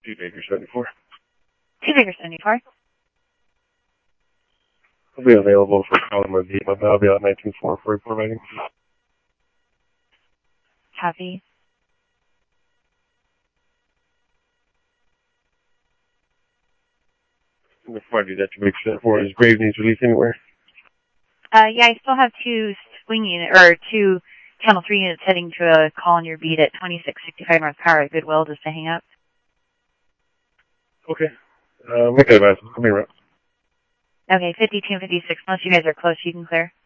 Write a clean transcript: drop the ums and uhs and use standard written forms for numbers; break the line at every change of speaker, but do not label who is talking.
2 Baker 74.
2 Baker 74.
I'll be available for calling my beat. I'll be out 19-4 for report writing.
Copy.
Before I do that, 2 Baker 74, is Grave needs released anywhere?
Yeah, I still have 2 swing unit, or 2 Channel 3 units heading to a call on your beat at 2665 North Power at Goodwill just to hang up.
Okay. Make that advice. Come here, Rob.
Okay, 52 and 56. Unless you guys are close, you can clear.